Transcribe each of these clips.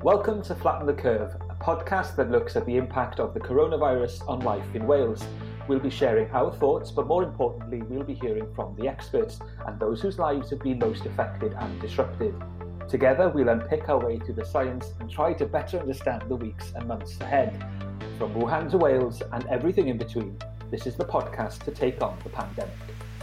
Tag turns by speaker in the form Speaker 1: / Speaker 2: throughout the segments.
Speaker 1: Welcome to Flatten the Curve, a podcast that looks at the impact of the coronavirus on life in Wales. We'll be sharing our thoughts, but more importantly, we'll be hearing from the experts and those whose lives have been most affected and disrupted. Together, we'll unpick our way through the science and try to better understand the weeks and months ahead. From Wuhan to Wales and everything in between, this is the podcast to take on the pandemic.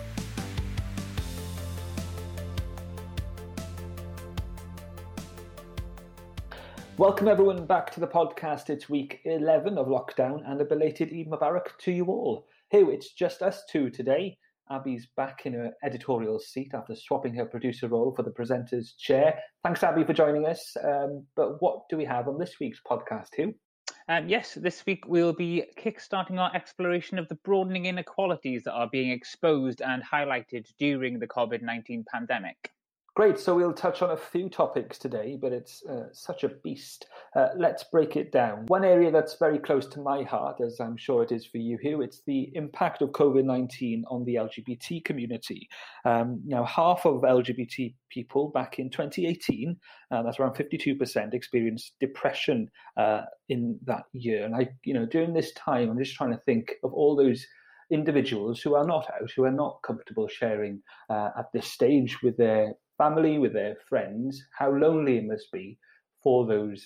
Speaker 1: Welcome everyone back to the podcast. It's week 11 of lockdown and a belated Eid Mubarak to you all. Hey, it's just us two today. Abby's back in her editorial seat after swapping her producer role for the presenter's chair. Thanks, Abby, for joining us. But what do we have on this week's podcast, Hugh?
Speaker 2: Yes, this week we'll be kickstarting our exploration of the broadening inequalities that are being exposed and highlighted during the COVID-19 pandemic.
Speaker 1: Great, so we'll touch on a few topics today, but it's such a beast. Let's break it down. One area that's very close to my heart, as I'm sure it is for you, Hugh, it's the impact of COVID-19 on the LGBT community. Now, half of LGBT people back in 2018, that's around 52%, experienced depression in that year. And during this time, I'm just trying to think of all those individuals who are not out, who are not comfortable sharing at this stage with their family, with their friends, how lonely it must be for those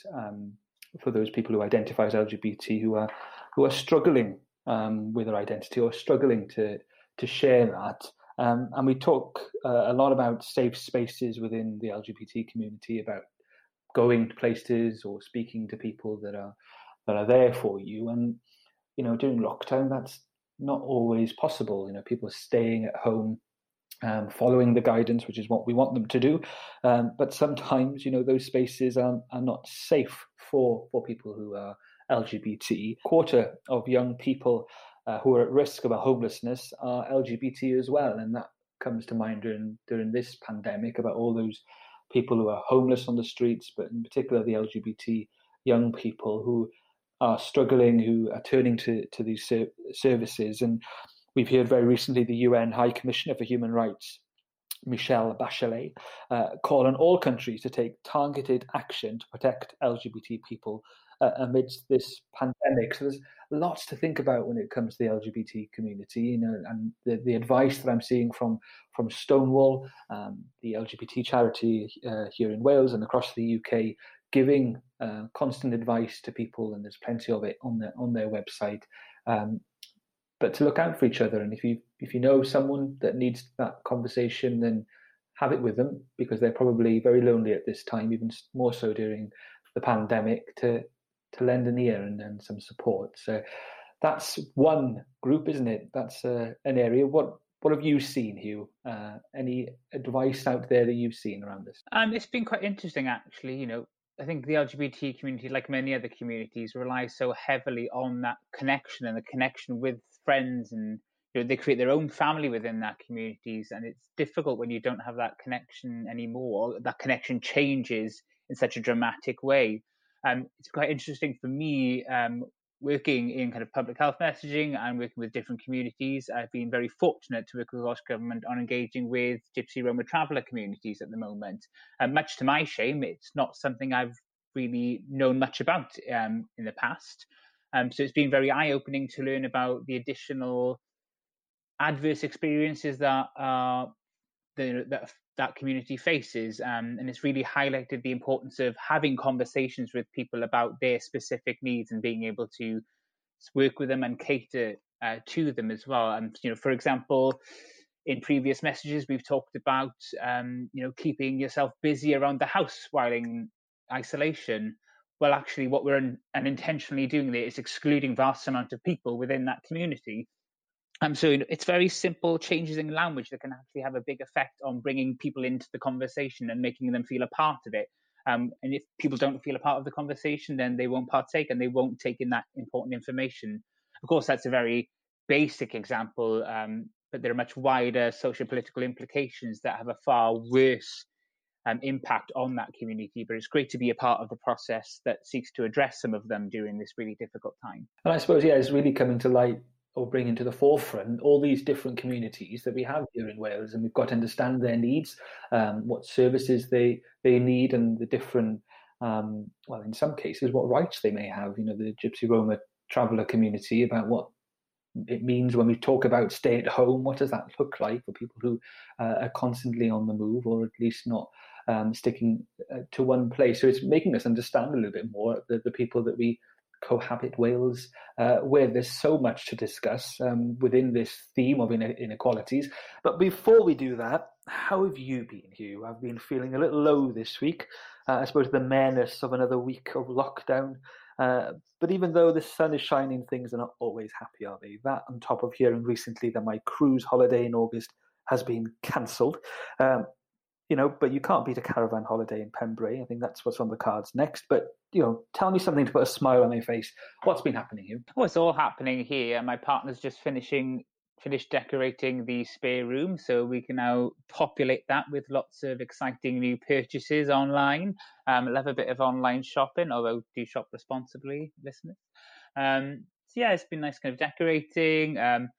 Speaker 1: people who identify as LGBT, who are struggling with their identity or struggling to share that. And we talk a lot about safe spaces within the LGBT community, about going to places or speaking to people that are there for you. And during lockdown, that's not always possible. People are staying at home, following the guidance, which is what we want them to do. But sometimes, those spaces are not safe for people who are LGBT. A quarter of young people who are at risk of a homelessness are LGBT as well. And that comes to mind during this pandemic, about all those people who are homeless on the streets, but in particular the LGBT young people who are struggling, who are turning to these services. And we've heard very recently the UN High Commissioner for Human Rights, Michelle Bachelet, call on all countries to take targeted action to protect LGBT people amidst this pandemic. So there's lots to think about when it comes to the LGBT community, and the advice that I'm seeing from Stonewall, the LGBT charity here in Wales and across the UK, giving constant advice to people, and there's plenty of it on their website. But to look out for each other, and if you know someone that needs that conversation, then have it with them, because they're probably very lonely at this time, even more so during the pandemic, to lend an ear and some support. So that's one group, isn't it? That's an area. What have you seen, Hugh? Any advice out there that you've seen around this?
Speaker 2: It's been quite interesting, actually. I think the LGBT community, like many other communities, relies so heavily on that connection and the connection with friends, and they create their own family within that communities, and it's difficult when you don't have that connection anymore. That connection changes in such a dramatic way. It's quite interesting for me, working in kind of public health messaging and working with different communities. I've been very fortunate to work with Welsh Government on engaging with Gypsy Roma traveller communities at the moment. Much to my shame, it's not something I've really known much about in the past. So it's been very eye-opening to learn about the additional adverse experiences that that community faces, and it's really highlighted the importance of having conversations with people about their specific needs and being able to work with them and cater to them as well. And for example, in previous messages we've talked about keeping yourself busy around the house while in isolation. Well, actually, what we're unintentionally doing there is excluding vast amount of people within that community. So it's very simple changes in language that can actually have a big effect on bringing people into the conversation and making them feel a part of it. And if people don't feel a part of the conversation, then they won't partake and they won't take in that important information. Of course, that's a very basic example, but there are much wider social political implications that have a far worse impact on that community. But it's great to be a part of the process that seeks to address some of them during this really difficult time.
Speaker 1: And I suppose, it's really coming to light, or bringing to the forefront, all these different communities that we have here in Wales, and we've got to understand their needs, what services they need, and the different well, in some cases, what rights they may have. The Gypsy Roma traveller community, about what it means when we talk about stay at home. What does that look like for people who are constantly on the move, or at least not sticking to one place? So it's making us understand a little bit more the people that we cohabit Wales with. There's so much to discuss within this theme of inequalities. But before we do that, how have you been, Hugh? I've been feeling a little low this week. I suppose the menace of another week of lockdown. But even though the sun is shining, things are not always happy, are they? That on top of hearing recently that my cruise holiday in August has been cancelled. But you can't beat a caravan holiday in Pembrey. I think that's what's on the cards next. But, tell me something to put a smile on my face. What's been happening here?
Speaker 2: Oh, it's all happening here. My partner's just finished decorating the spare room, so we can now populate that with lots of exciting new purchases online. Love a bit of online shopping, although do shop responsibly, listeners. So yeah, it's been nice kind of decorating.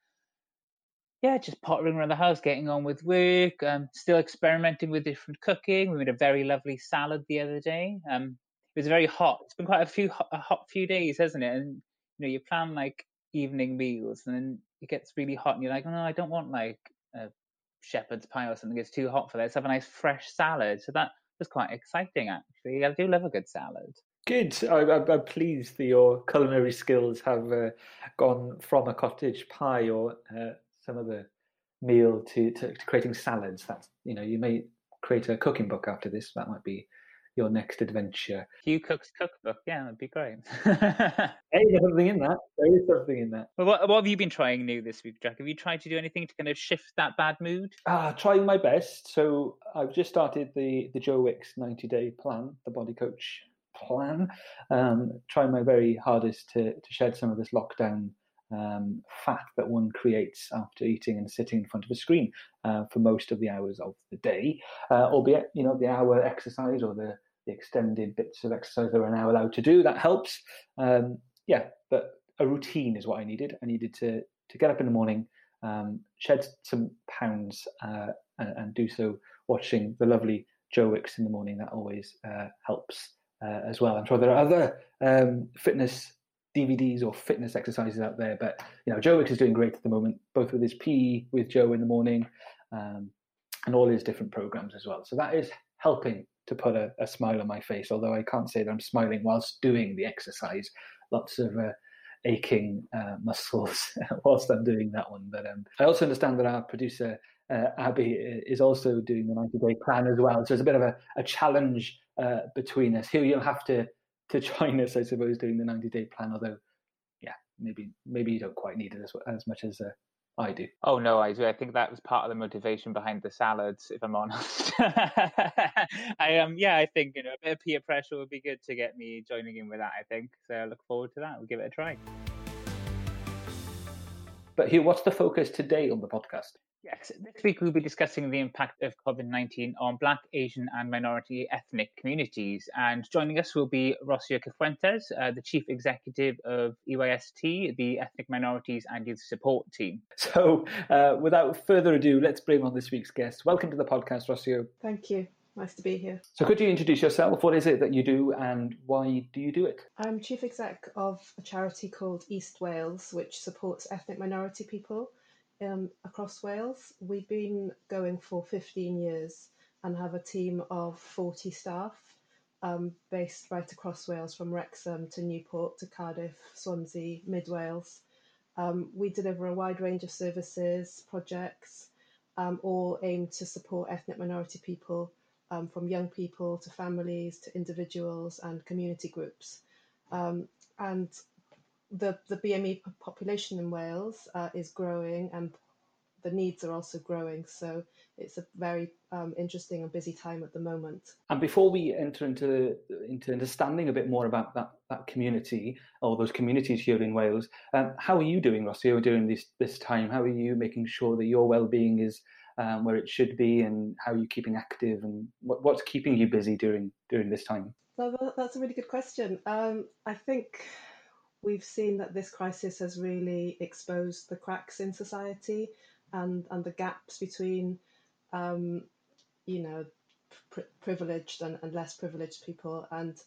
Speaker 2: Just pottering around the house, getting on with work, still experimenting with different cooking. We made a very lovely salad the other day. It was very hot. It's been quite a hot few days, hasn't it? And you plan like evening meals, and then it gets really hot, and you're like, oh, no, I don't want like a shepherd's pie or something. It's too hot for that. Let's have a nice fresh salad. So that was quite exciting, actually. I do love a good salad.
Speaker 1: Good. I'm pleased that your culinary skills have gone from a cottage pie or some other meal to creating salads. That's you may create a cooking book after this. That might be your next adventure.
Speaker 2: Hugh Cook's cookbook. Yeah, that'd be great.
Speaker 1: Hey, there's something in that. There is something in that.
Speaker 2: Well, what have you been trying new this week, Jack? Have you tried to do anything to kind of shift that bad mood?
Speaker 1: Trying my best. So I've just started the Joe Wicks 90-day plan, the Body Coach plan. Trying my very hardest to shed some of this lockdown fat that one creates after eating and sitting in front of a screen for most of the hours of the day, albeit the hour exercise or the extended bits of exercise that we're now allowed to do, that helps. But a routine is what I needed. I needed to get up in the morning, shed some pounds, and do so watching the lovely Joe Wicks in the morning. That always helps as well. I'm sure there are other fitness DVDs or fitness exercises out there, but Joe Wicks is doing great at the moment, both with his PE with Joe in the morning and all his different programs as well. So that is helping to put a smile on my face, although I can't say that I'm smiling whilst doing the exercise. Lots of aching muscles whilst I'm doing that one. But I also understand that our producer Abby is also doing the 90-day plan as well. So it's a bit of a challenge between us. Here you'll have to join us, I suppose, doing the 90-day plan, although, yeah, maybe you don't quite need it as much as I do.
Speaker 2: Oh, no, I do. I think that was part of the motivation behind the salads, if I'm honest. I think, a bit of peer pressure would be good to get me joining in with that, I think. So I look forward to that. We'll give it a try.
Speaker 1: But Hugh, what's the focus today on the podcast?
Speaker 2: Yes, this week we'll be discussing the impact of COVID-19 on Black, Asian and minority ethnic communities. And joining us will be Rocio Cifuentes, the Chief Executive of EYST, the Ethnic Minorities and Youth Support Team.
Speaker 1: So without further ado, let's bring on this week's guest. Welcome to the podcast, Rocio.
Speaker 3: Thank you. Nice to be here.
Speaker 1: So could you introduce yourself? What is it that you do and why do you do it?
Speaker 3: I'm Chief Exec of a charity called East Wales, which supports ethnic minority people across Wales. We've been going for 15 years and have a team of 40 staff based right across Wales, from Wrexham to Newport to Cardiff, Swansea, Mid Wales. We deliver a wide range of services, projects, all aimed to support ethnic minority people, from young people to families to individuals and community groups. And the BME population in Wales is growing, and the needs are also growing. So it's a very interesting and busy time at the moment.
Speaker 1: And before we enter into understanding a bit more about that community, or those communities here in Wales, how are you doing, Rocio, during this time? How are you making sure that your well-being is where it should be, and how are you keeping active, and what's keeping you busy during this time?
Speaker 3: Well, that's a really good question. I think we've seen that this crisis has really exposed the cracks in society and the gaps between, privileged and less privileged people. And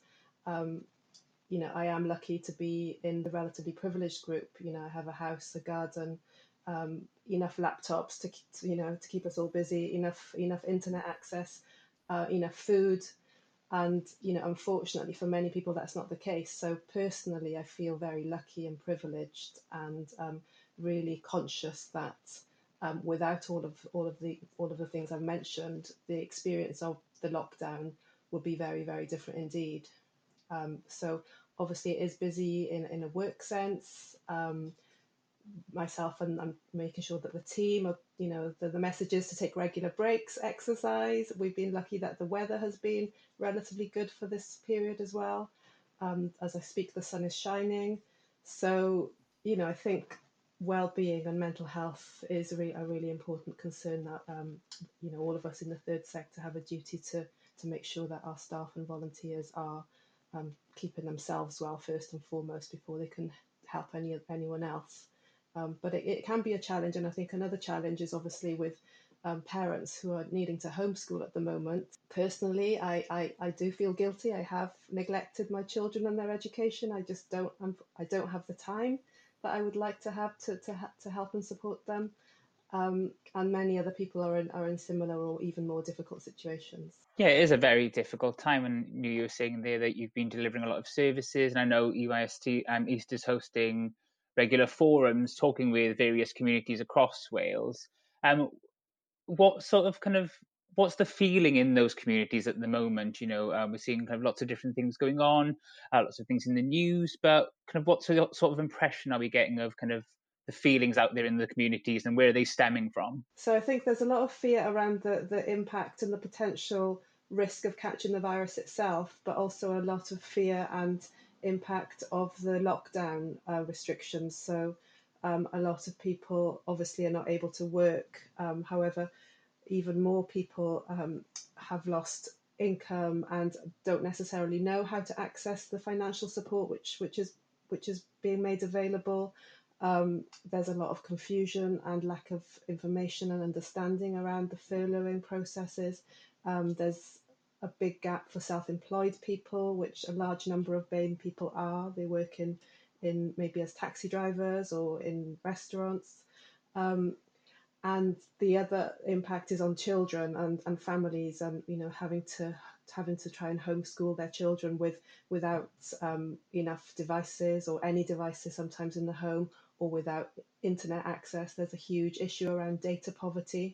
Speaker 3: I am lucky to be in the relatively privileged group. I have a house, a garden, enough laptops to keep us all busy, enough internet access, enough food. And unfortunately for many people that's not the case. So personally I feel very lucky and privileged, and really conscious that without all of the things I've mentioned, the experience of the lockdown would be very, very different indeed. So obviously it is busy in a work sense. Myself, and I'm making sure that the team are, the messages to take regular breaks, exercise. We've been lucky that the weather has been relatively good for this period as well. As I speak, the sun is shining. So, I think well-being and mental health is a really important concern that, all of us in the third sector have a duty to make sure that our staff and volunteers are keeping themselves well first and foremost before they can help anyone else. But it can be a challenge, and I think another challenge is obviously with parents who are needing to homeschool at the moment. Personally, I do feel guilty. I have neglected my children and their education. I don't have the time that I would like to have to help and support them. And many other people are in similar or even more difficult situations.
Speaker 2: Yeah, it is a very difficult time, and you were saying there that you've been delivering a lot of services, and I know EYST East is hosting regular forums talking with various communities across Wales. What sort of what's the feeling in those communities at the moment? We're seeing kind of lots of different things going on, lots of things in the news, but kind of what sort of impression are we getting of kind of the feelings out there in the communities, and where are they stemming from?
Speaker 3: So I think there's a lot of fear around the impact and the potential risk of catching the virus itself, but also a lot of fear and impact of the lockdown restrictions. So a lot of people obviously are not able to work. However, even more people have lost income and don't necessarily know how to access the financial support which is being made available. There's a lot of confusion and lack of information and understanding around the furloughing processes. There's a big gap for self-employed people, which a large number of BAME people are. They work in maybe as taxi drivers or in restaurants. And the other impact is on children and families, and having to try and homeschool their children without enough devices or any devices sometimes in the home, or without internet access. There's a huge issue around data poverty.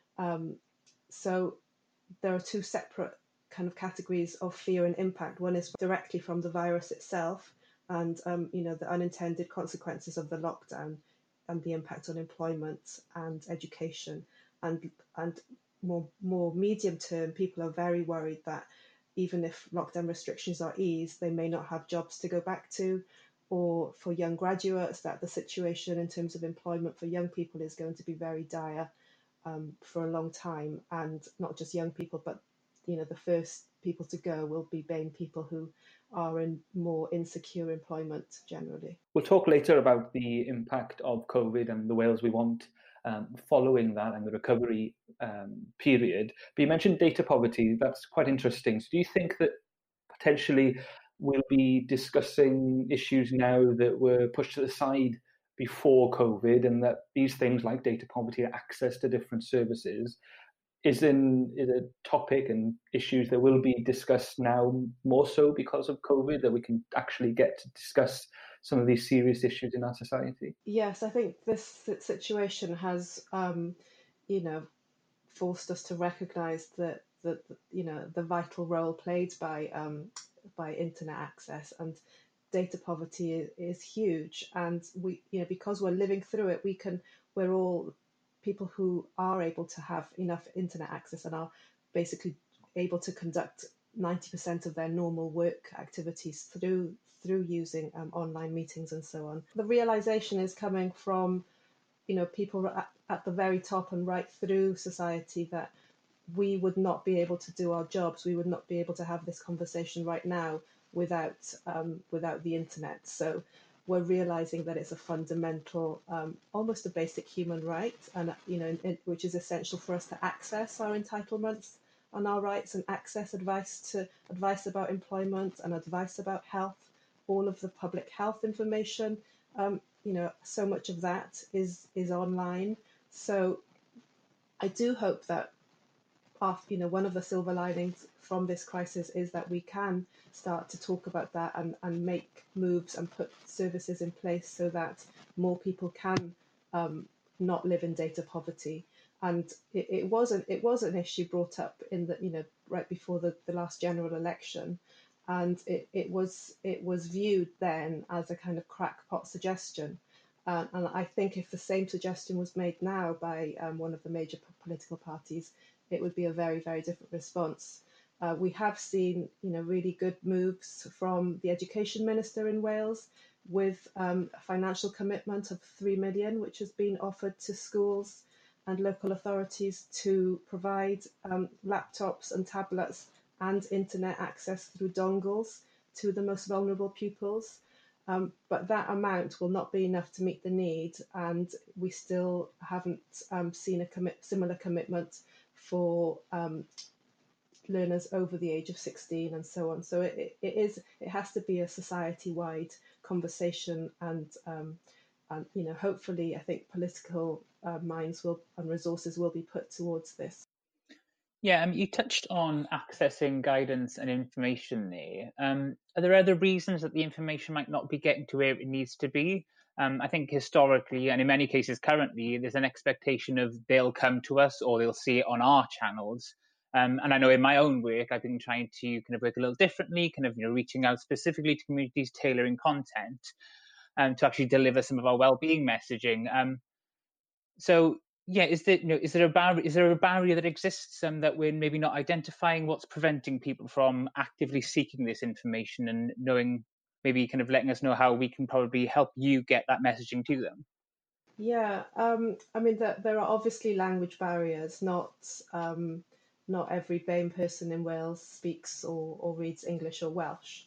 Speaker 3: So there are two separate kind of categories of fear and impact. One is directly from the virus itself, and the unintended consequences of the lockdown and the impact on employment and education. And more medium term, people are very worried that even if lockdown restrictions are eased, they may not have jobs to go back to, or for young graduates, that the situation in terms of employment for young people is going to be very dire for a long time. And not just young people, but the first people to go will be BAME people who are in more insecure employment generally.
Speaker 1: We'll talk later about the impact of COVID and the Wales we want following that and the recovery period. But you mentioned data poverty. That's quite interesting. So do you think that potentially we'll be discussing issues now that were pushed to the side before COVID, and that these things like data poverty, access to different services, is a topic and issues that will be discussed now more so because of COVID, that we can actually get to discuss some of these serious issues in our society?
Speaker 3: Yes, I think this situation has, forced us to recognise that the vital role played by internet access, and data poverty is huge. And we, because we're living through it, we're all people who are able to have enough internet access and are basically able to conduct 90% of their normal work activities through using online meetings and so on. The realization is coming from people at the very top and right through society that we would not be able to do our jobs, we would not be able to have this conversation right now without the internet. So we're realizing that it's a fundamental, almost a basic human right, and which is essential for us to access our entitlements on our rights and access, advice about employment and advice about health, all of the public health information. So much of that is online. So I do hope that one of the silver linings from this crisis is that we can start to talk about that and make moves and put services in place so that more people can not live in data poverty. And it was an issue brought up in the right before the last general election, and it was viewed then as a kind of crackpot suggestion. And I think if the same suggestion was made now by one of the major political parties, it would be a very, very different response. We have seen, really good moves from the Education Minister in Wales with a financial commitment of 3 million, which has been offered to schools and local authorities to provide laptops and tablets and internet access through dongles to the most vulnerable pupils. But that amount will not be enough to meet the need, and we still haven't seen a similar commitment for learners over the age of 16 and so on. So it has to be a society-wide conversation, and hopefully I think political minds and resources will be put towards this.
Speaker 2: Yeah, you touched on accessing guidance and information there. Are there other reasons that the information might not be getting to where it needs to be? I think historically, and in many cases currently, there's an expectation of they'll come to us or they'll see it on our channels. And I know in my own work, I've been trying to kind of work a little differently, kind of reaching out specifically to communities, tailoring content, to actually deliver some of our well-being messaging. So yeah, is there a barrier that exists that we're maybe not identifying? What's preventing people from actively seeking this information and knowing, maybe kind of letting us know how we can probably help you get that messaging to them?
Speaker 3: Yeah, I mean there are obviously language barriers. Not every BAME person in Wales speaks or reads English or Welsh.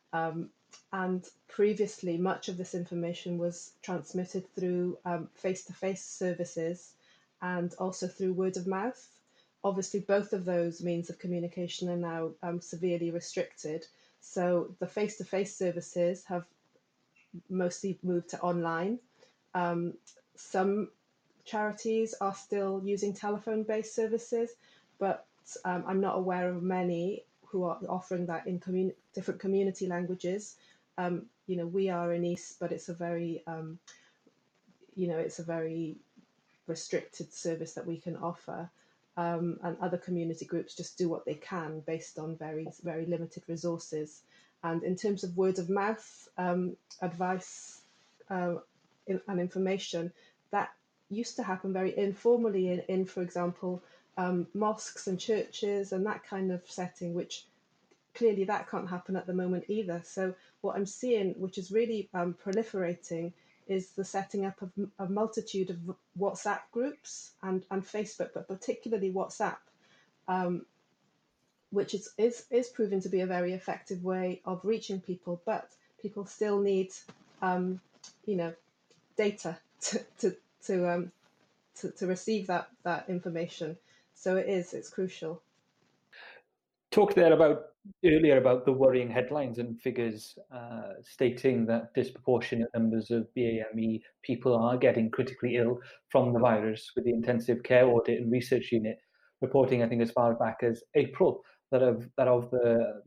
Speaker 3: And previously, much of this information was transmitted through face-to-face services and also through word of mouth. Obviously, both of those means of communication are now severely restricted. So the face-to-face services have mostly moved to online. Some charities are still using telephone-based services, but I'm not aware of many who are offering that in different community languages. We are in East, but it's a very, it's a very restricted service that we can offer. And other community groups just do what they can based on very, very limited resources. And in terms of word of mouth advice and information, that used to happen very informally in for example, mosques and churches and that kind of setting, which clearly that can't happen at the moment either. So what I'm seeing, which is really proliferating, is the setting up of a multitude of WhatsApp groups and Facebook, but particularly WhatsApp, which is proving to be a very effective way of reaching people. But people still need, data to receive that information. So it's crucial.
Speaker 1: Talked there earlier about the worrying headlines and figures stating that disproportionate numbers of BAME people are getting critically ill from the virus, with the intensive care audit and research unit reporting, I think, as far back as April, that of the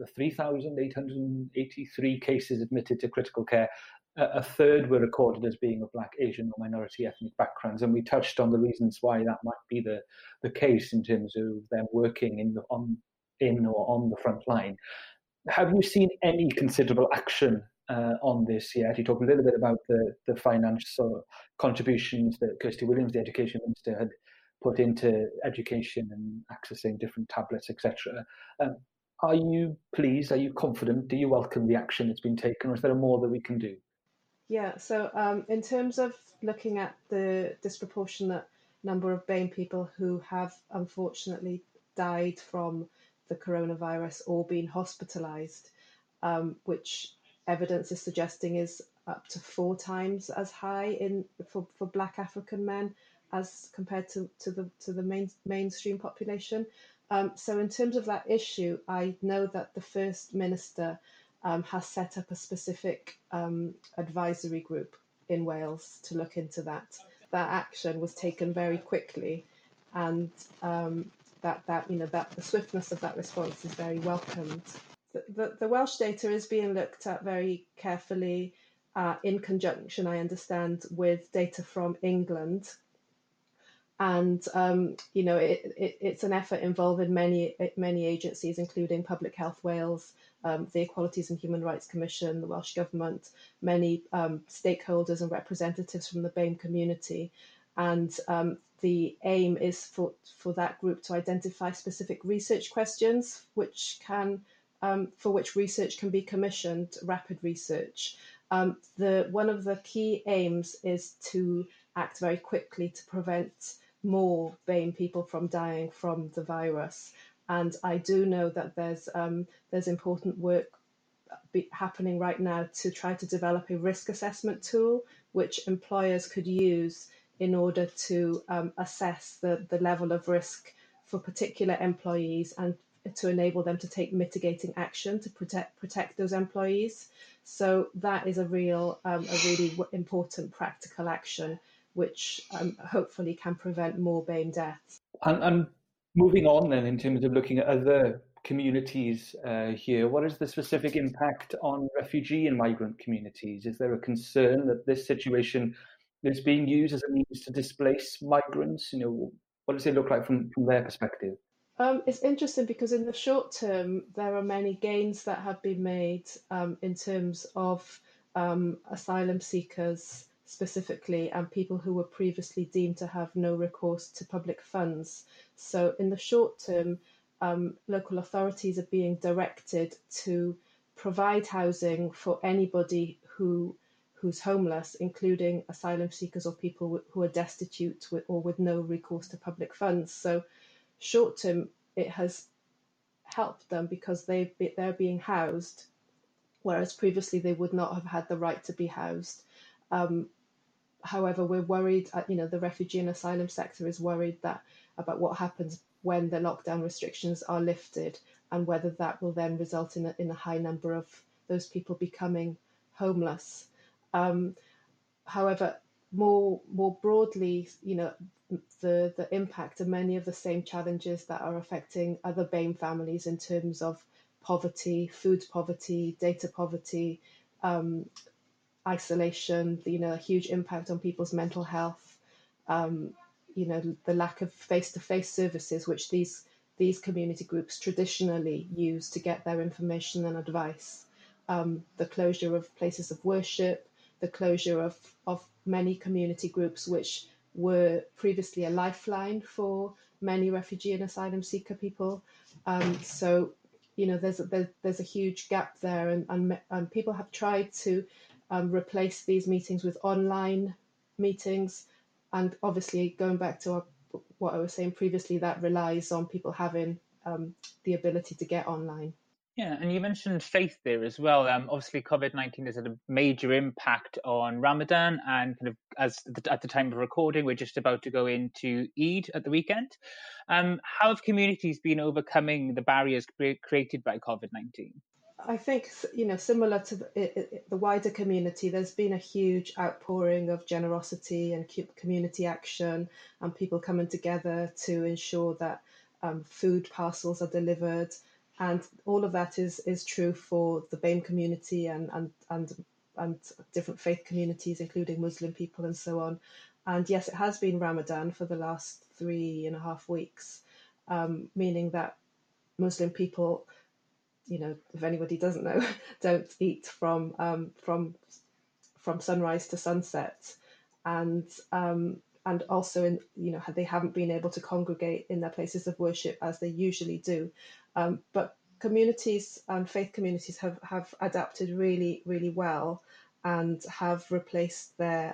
Speaker 1: 3,883 cases admitted to critical care, a third were recorded as being of Black, Asian, or minority ethnic backgrounds. And we touched on the reasons why that might be the case in terms of them working in or on the front line. Have you seen any considerable action on this yet? You talked a little bit about the financial contributions that Kirsty Williams, the Education Minister, had put into education and accessing different tablets, etc. Are you pleased? Are you confident? Do you welcome the action that's been taken, or is there more that we can do?
Speaker 3: Yeah, so in terms of looking at the disproportionate number of BAME people who have unfortunately died from the coronavirus or been hospitalised, which evidence is suggesting is up to 4 times as high for Black African men as compared to the mainstream population. So in terms of that issue, I know that the First Minister has set up a specific advisory group in Wales to look into that. That action was taken very quickly, and that the swiftness of that response is very welcomed. The Welsh data is being looked at very carefully in conjunction, I understand, with data from England. And it's an effort involving many agencies, including Public Health Wales, the Equalities and Human Rights Commission, the Welsh Government, many stakeholders and representatives from the BAME community. And the aim is for that group to identify specific research questions for which research can be commissioned, rapid research. One of the key aims is to act very quickly to prevent more BAME people from dying from the virus. And I do know that there's important work happening right now to try to develop a risk assessment tool which employers could use in order to assess the level of risk for particular employees and to enable them to take mitigating action to protect those employees. So that is a really important practical action which hopefully can prevent more BAME deaths.
Speaker 1: And moving on then, in terms of looking at other communities here, what is the specific impact on refugee and migrant communities? Is there a concern that this situation is being used as a means to displace migrants? What does it look like from their perspective?
Speaker 3: It's interesting because in the short term, there are many gains that have been made in terms of asylum seekers specifically and people who were previously deemed to have no recourse to public funds. So in the short term, local authorities are being directed to provide housing for anybody who's homeless, including asylum seekers or people who are destitute or with no recourse to public funds. So short term, it has helped them because they're being housed, whereas previously they would not have had the right to be housed. However, we're worried, the refugee and asylum sector is worried about what happens when the lockdown restrictions are lifted and whether that will then result in a high number of those people becoming homeless. However, more broadly, the impact of many of the same challenges that are affecting other BAME families in terms of poverty, food poverty, data poverty, isolation, a huge impact on people's mental health, the lack of face-to-face services which these community groups traditionally use to get their information and advice, the closure of places of worship, the closure of many community groups which were previously a lifeline for many refugee and asylum seeker people. So there's a huge gap there, and people have tried to replace these meetings with online meetings, and obviously going back to what I was saying previously, that relies on people having the ability to get online.
Speaker 2: Yeah, and you mentioned faith there as well. Obviously, COVID-19 has had a major impact on Ramadan, and kind of at the time of recording, we're just about to go into Eid at the weekend. How have communities been overcoming the barriers created by COVID-19?
Speaker 3: I think, similar to the wider community, there's been a huge outpouring of generosity and community action and people coming together to ensure that food parcels are delivered. And all of that is true for the BAME community and different faith communities, including Muslim people and so on. And yes, it has been Ramadan for the last 3.5 weeks, meaning that Muslim people, if anybody doesn't know, don't eat from sunrise to sunset, and also they haven't been able to congregate in their places of worship as they usually do. But communities and faith communities have adapted really, really well and have replaced their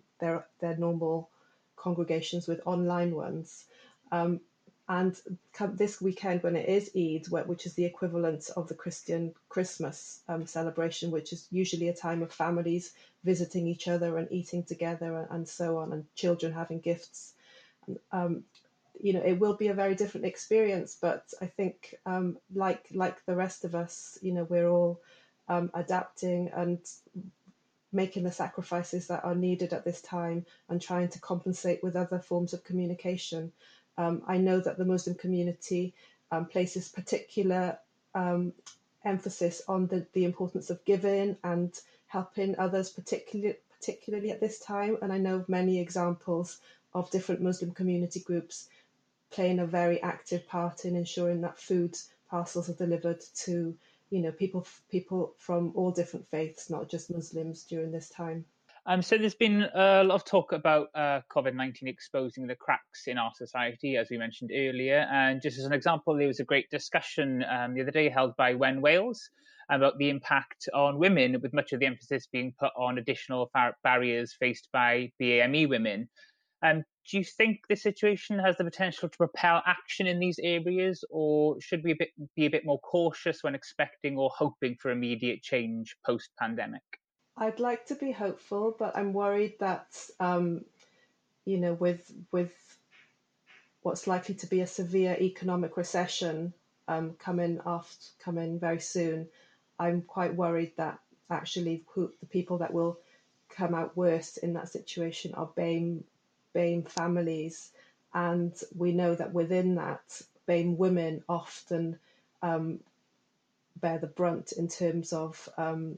Speaker 3: normal congregations with online ones. And this weekend, when it is Eid, which is the equivalent of the Christian Christmas celebration, which is usually a time of families visiting each other and eating together and so on, and children having gifts, it will be a very different experience. But I think, like the rest of us, we're all adapting and making the sacrifices that are needed at this time and trying to compensate with other forms of communication. I know that the Muslim community places particular emphasis on the importance of giving and helping others, particularly at this time. And I know of many examples of different Muslim community groups playing a very active part in ensuring that food parcels are delivered to people from all different faiths, not just Muslims, during this time.
Speaker 2: So there's been a lot of talk about COVID-19 exposing the cracks in our society, as we mentioned earlier. And just as an example, there was a great discussion the other day held by When Wales about the impact on women, with much of the emphasis being put on additional barriers faced by BAME women. Do you think the situation has the potential to propel action in these areas, or should we be a bit more cautious when expecting or hoping for immediate change post-pandemic?
Speaker 3: I'd like to be hopeful, but I'm worried that, with what's likely to be a severe economic recession coming very soon, I'm quite worried that actually the people that will come out worst in that situation are BAME families, and we know that within that, BAME women often bear the brunt in terms of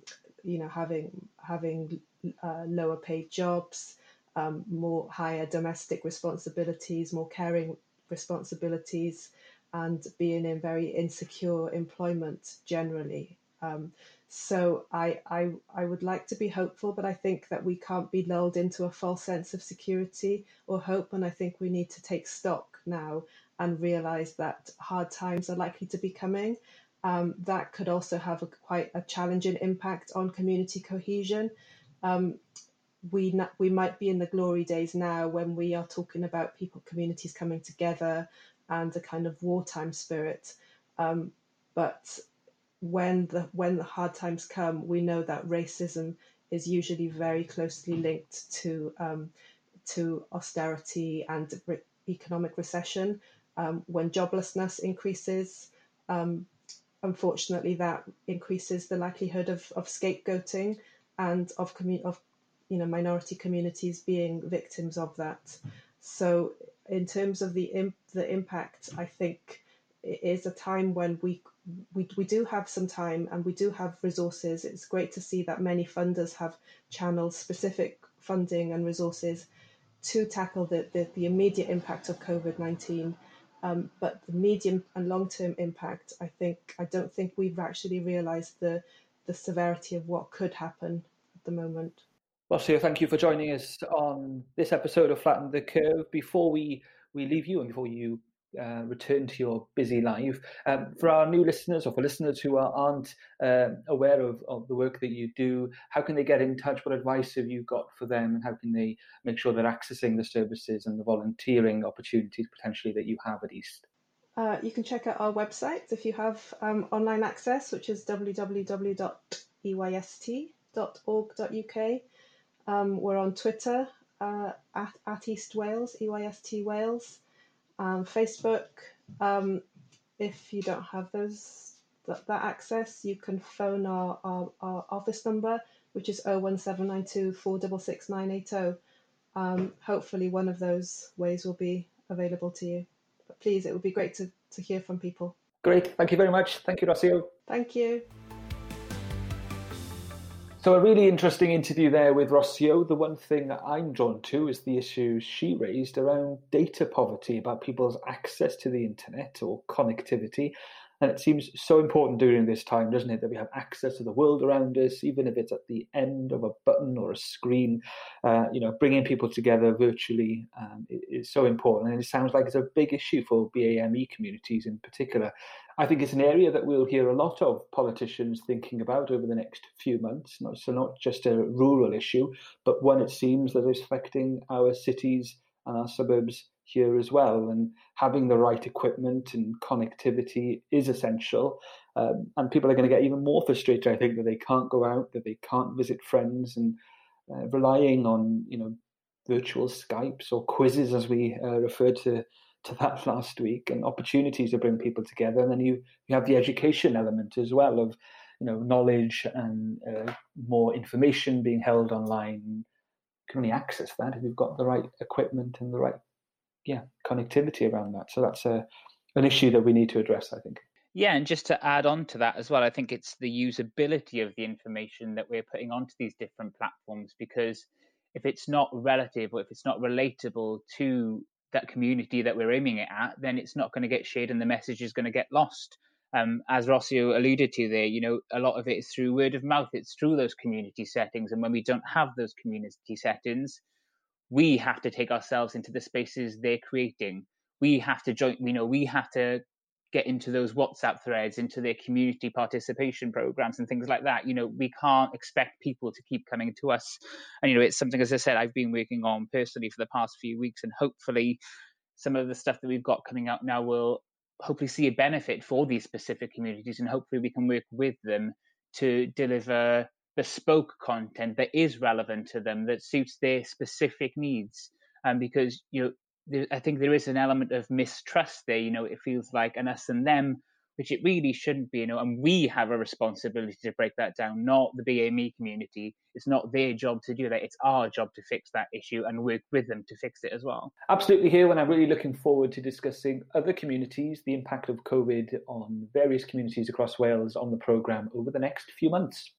Speaker 3: having lower paid jobs, more higher domestic responsibilities, more caring responsibilities, and being in very insecure employment generally. So I would like to be hopeful, but I think that we can't be lulled into a false sense of security or hope. And I think we need to take stock now and realise that hard times are likely to be coming. That could also have quite a challenging impact on community cohesion. We might be in the glory days now when we are talking about communities coming together and a kind of wartime spirit. But when the hard times come, we know that racism is usually very closely linked to austerity and economic recession. When joblessness increases, unfortunately, that increases the likelihood of scapegoating and of minority communities being victims of that. So, in terms of the impact, I think it is a time when we do have some time and we do have resources. It's great to see that many funders have channeled specific funding and resources to tackle the immediate impact of COVID-19. But the medium and long-term impact, I don't think we've actually realised the severity of what could happen at the moment.
Speaker 1: Rocio, thank you for joining us on this episode of Flatten the Curve. Before we leave you and before you return to your busy life, for our new listeners or for listeners who aren't aware of the work that you do, how can they get in touch? What advice have you got for them, and how can they make sure they're accessing the services and the volunteering opportunities potentially that you have at East?
Speaker 3: You can check out our website if you have online access, which is www.eyst.org.uk. We're on Twitter at East Wales, EYST Wales. Facebook. If you don't have that access, you can phone our office number, which is 01792 466 980. Hopefully one of those ways will be available to you. But please, it would be great to hear from people.
Speaker 1: Great. Thank you very much. Thank you, Rocio.
Speaker 3: Thank you.
Speaker 1: So a really interesting interview there with Rocio. The one thing that I'm drawn to is the issues she raised around data poverty, about people's access to the internet or connectivity. And it seems so important during this time, doesn't it, that we have access to the world around us, even if it's at the end of a button or a screen. Bringing people together virtually is so important. And it sounds like it's a big issue for BAME communities in particular. I think it's an area that we'll hear a lot of politicians thinking about over the next few months. Not just a rural issue, but one it seems that is affecting our cities and our suburbs here as well. And having the right equipment and connectivity is essential. And people are going to get even more frustrated, I think, that they can't go out, that they can't visit friends, and relying on virtual Skypes or quizzes, as we refer to to that last week, and opportunities to bring people together. And then you have the education element as well of, knowledge and more information being held online. You can only access that if you've got the right equipment and the right connectivity around that. So that's an issue that we need to address, I think.
Speaker 2: Yeah, and just to add on to that as well, I think it's the usability of the information that we're putting onto these different platforms, because if it's not relative or if it's not relatable to that community that we're aiming it at, then it's not going to get shared and the message is going to get lost. As Rossio alluded to there, a lot of it is through word of mouth. It's through those community settings. And when we don't have those community settings, we have to take ourselves into the spaces they're creating. We have to join, we have to get into those WhatsApp threads, into their community participation programs and things like that. We can't expect people to keep coming to us. And, it's something, as I said, I've been working on personally for the past few weeks, and hopefully some of the stuff that we've got coming out now will hopefully see a benefit for these specific communities, and hopefully we can work with them to deliver bespoke content that is relevant to them, that suits their specific needs. Because, I think there is an element of mistrust there. It feels like an us and them, which it really shouldn't be. And we have a responsibility to break that down, not the BAME community. It's not their job to do that. It's our job to fix that issue and work with them to fix it as well.
Speaker 1: Absolutely, Hugh, and I'm really looking forward to discussing other communities, the impact of COVID on various communities across Wales on the programme over the next few months.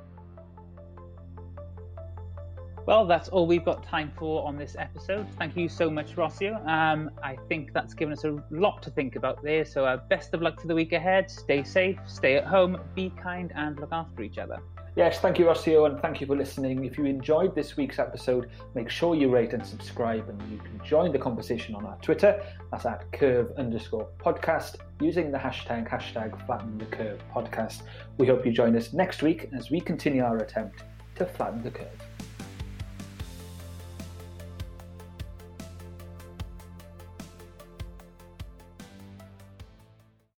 Speaker 2: Well, that's all we've got time for on this episode. Thank you so much, Rossio. I think that's given us a lot to think about there. So best of luck for the week ahead. Stay safe, stay at home, be kind, and look after each other.
Speaker 1: Yes, thank you, Rossio, and thank you for listening. If you enjoyed this week's episode, make sure you rate and subscribe, and you can join the conversation on our Twitter. That's at curve_podcast, using the hashtag Flatten the Curve podcast. We hope you join us next week as we continue our attempt to flatten the curve.